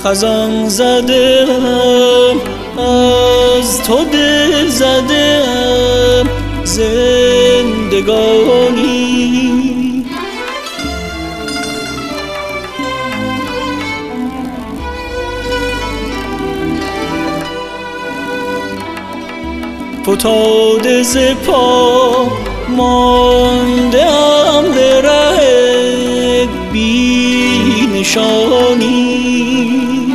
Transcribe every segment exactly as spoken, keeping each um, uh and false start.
خزان زدم از تو دل زدم زندگانی. فتاده ز پا ماندم به ره بی نشانی.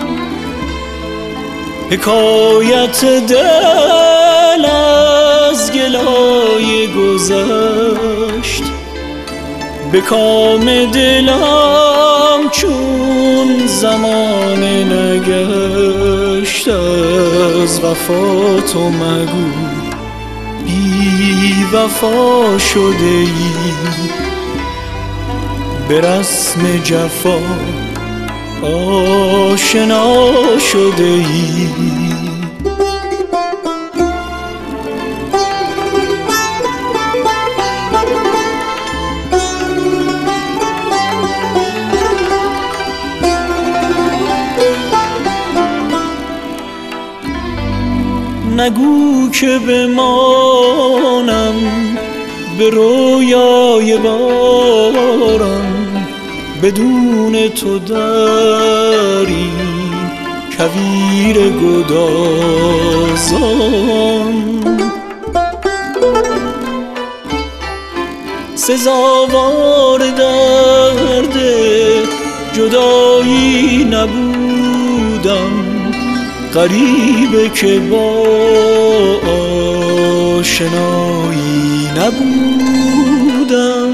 حکایت دل از گلای گذشت به کام دلم چون زمانه نگشت. از وفا تو مگو بی وفا شده ای، به رسم جفا آشنا شده ای. نگو که بمانم به رویای بارم، بدون تو داری کویر گدازان. سزاوار درد جدایی نبودم، غریبه که با آشنایی نبودم.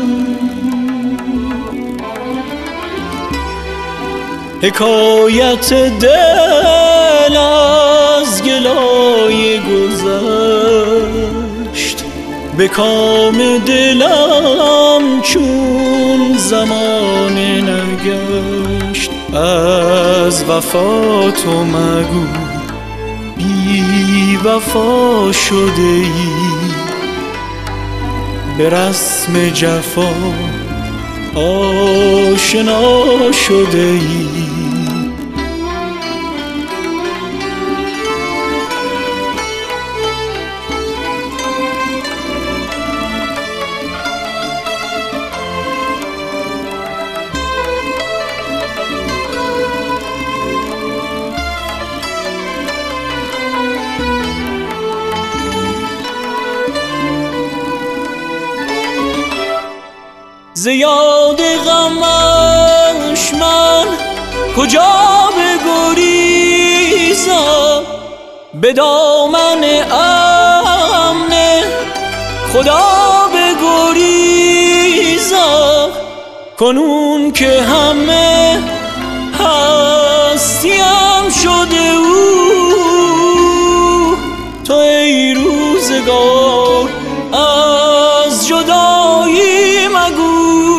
حکایت دل از گلای گذشت به کام دلم چون زمانه نگشت. از وفا تو مگو بی وفا شده ای، به رسم جفا آشنا شده ای. ز یاد غمش من کجا بگریزم، به دامن امن خدا بگریزم. کنون که همه هستیم شده او، تو ای روزگار از جدایی مگو.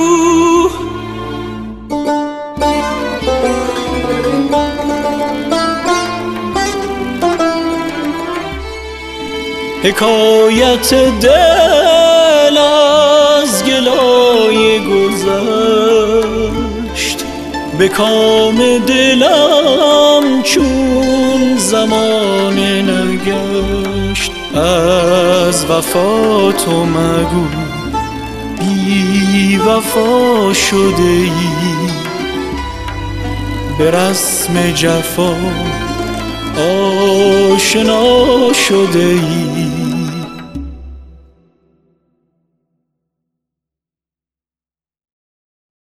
حکایت دل از گلای گذشت به کام دلم چون زمانه نگشت. از وفا تو مگو بی وفا شده ای، به رسم جفا آشنا شده ای.